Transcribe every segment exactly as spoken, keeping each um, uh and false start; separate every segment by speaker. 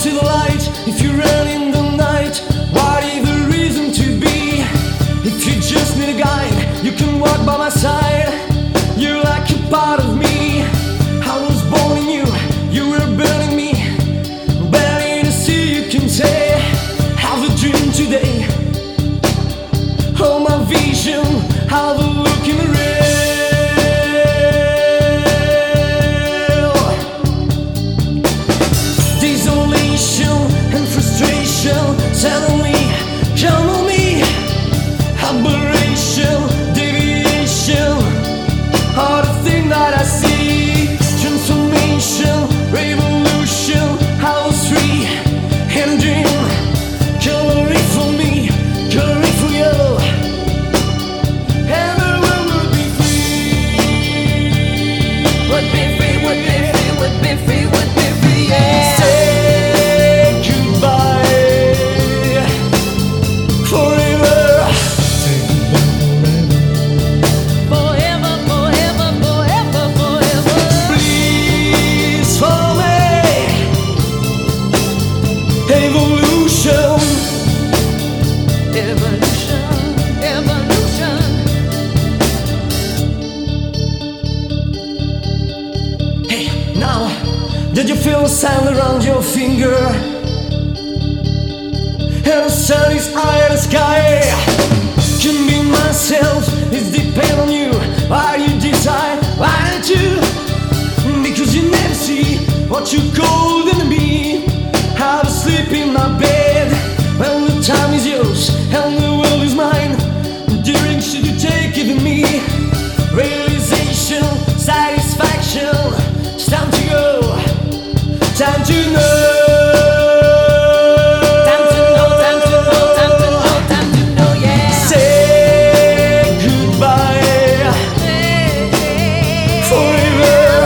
Speaker 1: see the light if you run in the night. What is the reason to be? If you just need a guide, you can walk by my side. You're like a part of me. I was born in you, you were burning me. Barely to see, you can say, have a dream today. Oh, my vision, have a look in the rain. Suddenly, come on me. Aberration, deviation, all the things that I see. Transformation, revolution, I was free in a dream. Coloring for me, coloring for you. Everyone would be free. Would be free, would be free, would be free, would be free, yeah. Say goodbye. Evolution, evolution, evolution. Hey, now, did you feel the sand around your finger? And the sun is high in the sky. Can be myself, it's depend on you. Why you decide, why don't you? Because you never see what you're golden to be. How to sleep in my bed when the time is yours and the world is mine. During should you take it with me? Realization, satisfaction. It's time to go, time to know. Time to know, time to know, time to know, time to know, yeah. Say goodbye forever.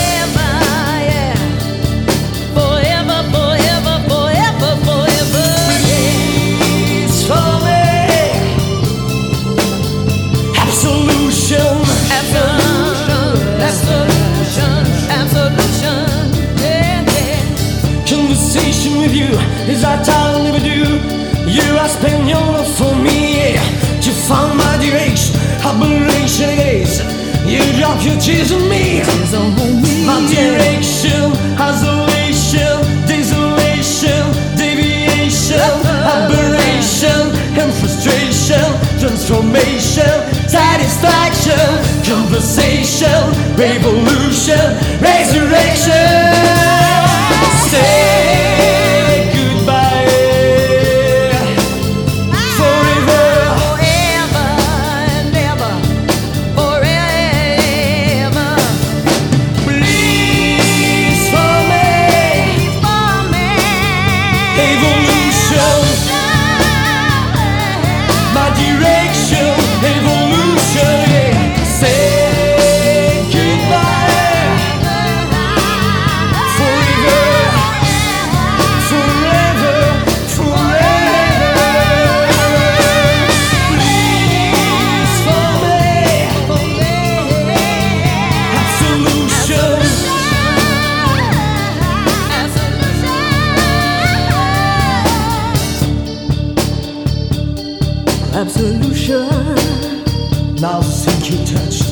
Speaker 1: Conversation with you is that I'll never do. You are spending your love for me to find my direction, aberration against. You drop your tears on me. My direction, isolation, desolation, deviation, aberration and frustration, transformation, satisfaction, conversation, revolution, resurrection. Say goodbye forever,
Speaker 2: forever and ever, forever.
Speaker 1: Please for me,
Speaker 2: for me.
Speaker 1: Evolution, my direction, evolution. Yeah. Say goodbye forever. Absolution. Now think you touched